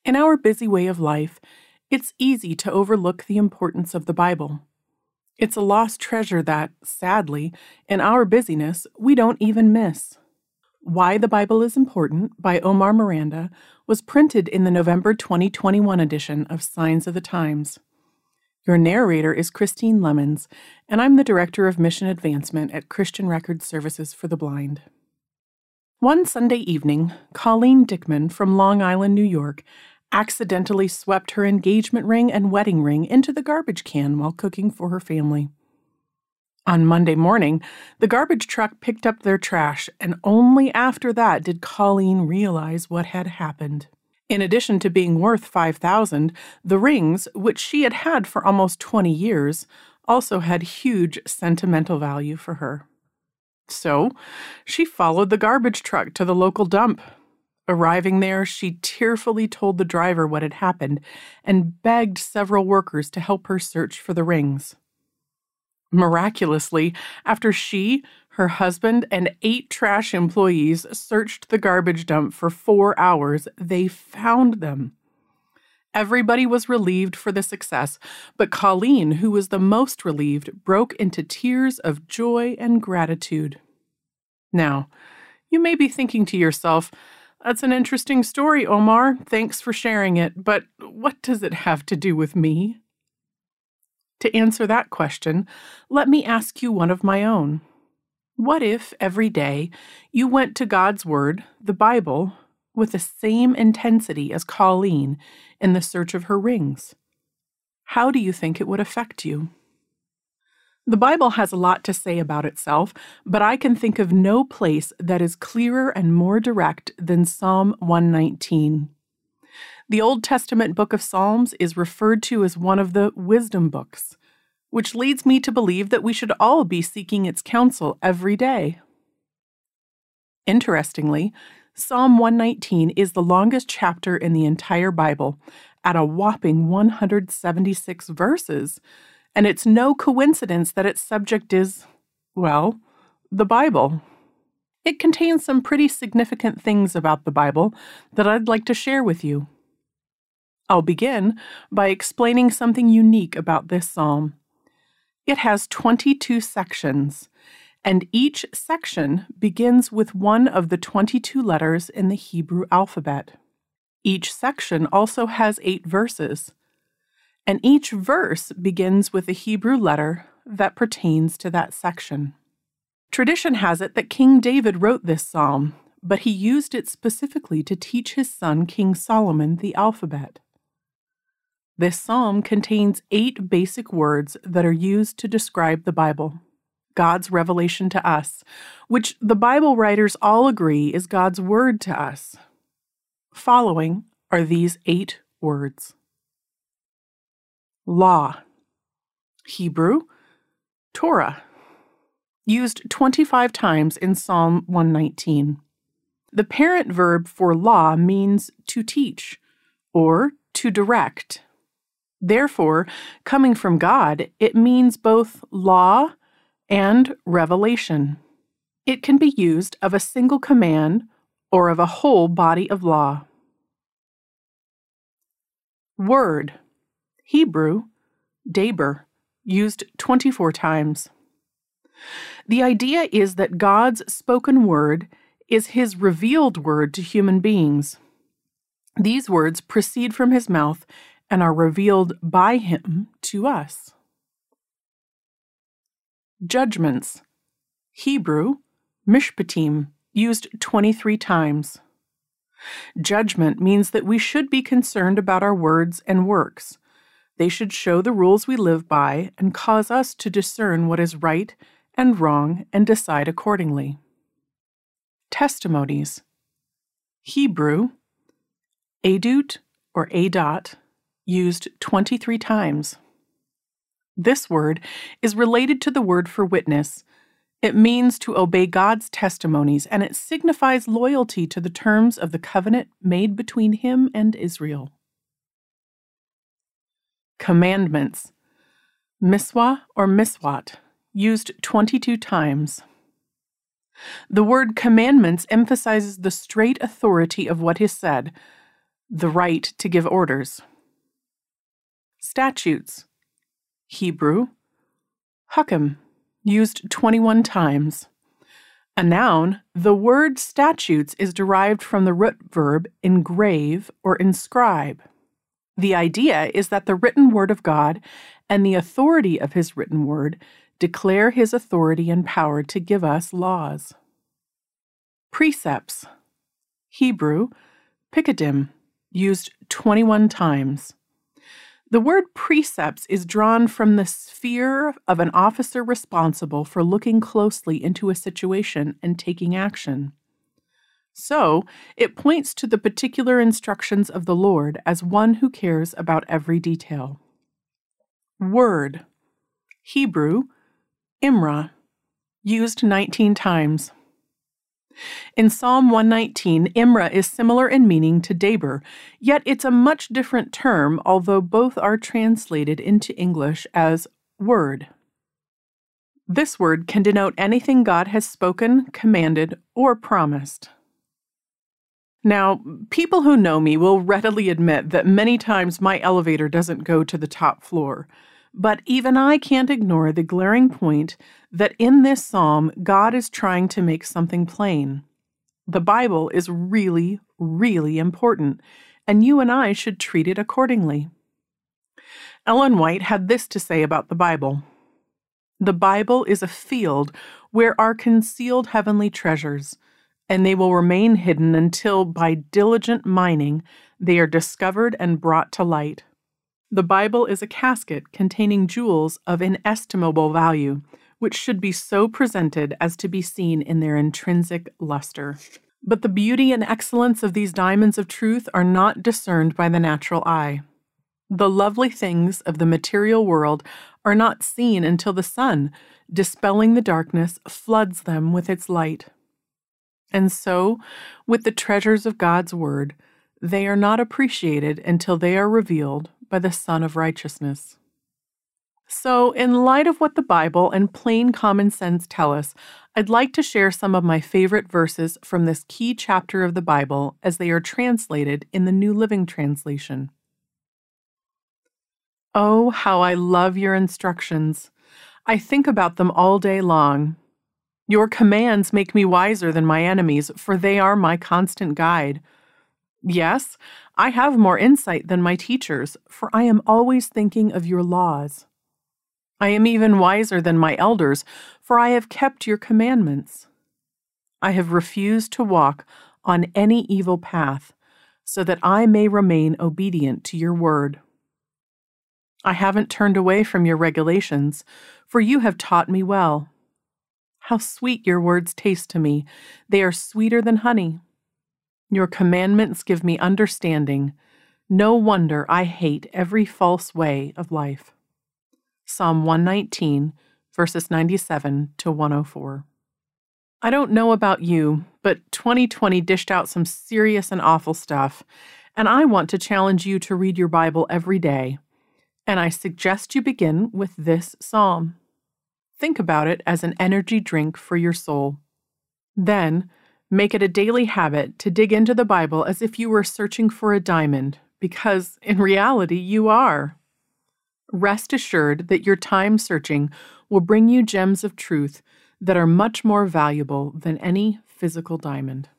In our busy way of life, it's easy to overlook the importance of the Bible. It's a lost treasure that, sadly, in our busyness, we don't even miss. Why the Bible is Important by Omar Miranda was printed in the November 2021 edition of Signs of the Times. Your narrator is Christine Lemons, and I'm the Director of Mission Advancement at Christian Record Services for the Blind. One Sunday evening, Colleen Dickman from Long Island, New York, accidentally swept her engagement ring and wedding ring into the garbage can while cooking for her family. On Monday morning, the garbage truck picked up their trash, and only after that did Colleen realize what had happened. In addition to being worth $5,000, the rings, which she had had for almost 20 years, also had huge sentimental value for her. So, she followed the garbage truck to the local dump. Arriving there, she tearfully told the driver what had happened and begged several workers to help her search for the rings. Miraculously, after she, her husband, and 8 trash employees searched the garbage dump for 4 hours, they found them. Everybody was relieved for the success, but Colleen, who was the most relieved, broke into tears of joy and gratitude. Now, you may be thinking to yourself, "That's an interesting story, Omar. Thanks for sharing it, but what does it have to do with me?" To answer that question, let me ask you one of my own. What if every day you went to God's Word, the Bible, with the same intensity as Colleen in the search of her rings? How do you think it would affect you? The Bible has a lot to say about itself, but I can think of no place that is clearer and more direct than Psalm 119. The Old Testament book of Psalms is referred to as one of the wisdom books, which leads me to believe that we should all be seeking its counsel every day. Interestingly, Psalm 119 is the longest chapter in the entire Bible, at a whopping 176 verses, and it's no coincidence that its subject is, well, the Bible. It contains some pretty significant things about the Bible that I'd like to share with you. I'll begin by explaining something unique about this psalm. It has 22 sections, and each section begins with one of the 22 letters in the Hebrew alphabet. Each section also has 8 verses, and each verse begins with a Hebrew letter that pertains to that section. Tradition has it that King David wrote this psalm, but he used it specifically to teach his son King Solomon the alphabet. This psalm contains 8 basic words that are used to describe the Bible, God's revelation to us, which the Bible writers all agree is God's word to us. Following are these 8 words. Law. Hebrew, Torah. Used 25 times in Psalm 119. The parent verb for law means to teach or to direct. Therefore, coming from God, it means both law and revelation. It can be used of a single command or of a whole body of law. Word. Hebrew, Daber, used 24 times. The idea is that God's spoken word is His revealed word to human beings. These words proceed from His mouth and are revealed by Him to us. Judgments. Hebrew, Mishpatim, used 23 times. Judgment means that we should be concerned about our words and works. They should show the rules we live by and cause us to discern what is right and wrong and decide accordingly. Testimonies. Hebrew, Adut or Adot, used 23 times. This word is related to the word for witness. It means to obey God's testimonies, and it signifies loyalty to the terms of the covenant made between Him and Israel. Commandments. Miswah or miswat, used 22 times. The word commandments emphasizes the straight authority of what is said. the right to give orders. Statutes. Hebrew, hukim, used 21 times. A noun, the word statutes is derived from the root verb engrave or inscribe. The idea is that the written word of God and the authority of his written word declare his authority and power to give us laws. Precepts. Hebrew, pikudim, used 21 times. The word precepts is drawn from the sphere of an officer responsible for looking closely into a situation and taking action. So, it points to the particular instructions of the Lord as one who cares about every detail. Word. Hebrew, imra, used 19 times. In Psalm 119, imra is similar in meaning to daber, yet it's a much different term, although both are translated into English as word. This word can denote anything God has spoken, commanded, or promised. Now, people who know me will readily admit that many times my elevator doesn't go to the top floor. But even I can't ignore the glaring point that in this psalm, God is trying to make something plain. The Bible is really, really important, and you and I should treat it accordingly. Ellen White had this to say about the Bible. The Bible is a field where are concealed heavenly treasures, and they will remain hidden until, by diligent mining, they are discovered and brought to light. The Bible is a casket containing jewels of inestimable value, which should be so presented as to be seen in their intrinsic luster. But the beauty and excellence of these diamonds of truth are not discerned by the natural eye. The lovely things of the material world are not seen until the sun, dispelling the darkness, floods them with its light. And so, with the treasures of God's Word, they are not appreciated until they are revealed by the Son of Righteousness. So, in light of what the Bible and plain common sense tell us, I'd like to share some of my favorite verses from this key chapter of the Bible as they are translated in the New Living Translation. Oh, how I love your instructions. I think about them all day long. Your commands make me wiser than my enemies, for they are my constant guide. Yes, I have more insight than my teachers, for I am always thinking of your laws. I am even wiser than my elders, for I have kept your commandments. I have refused to walk on any evil path, so that I may remain obedient to your word. I haven't turned away from your regulations, for you have taught me well. How sweet your words taste to me. They are sweeter than honey. Your commandments give me understanding. No wonder I hate every false way of life. Psalm 119, verses 97 to 104. I don't know about you, but 2020 dished out some serious and awful stuff, and I want to challenge you to read your Bible every day. And I suggest you begin with this psalm. Think about it as an energy drink for your soul. Then, make it a daily habit to dig into the Bible as if you were searching for a diamond, because in reality you are. Rest assured that your time searching will bring you gems of truth that are much more valuable than any physical diamond.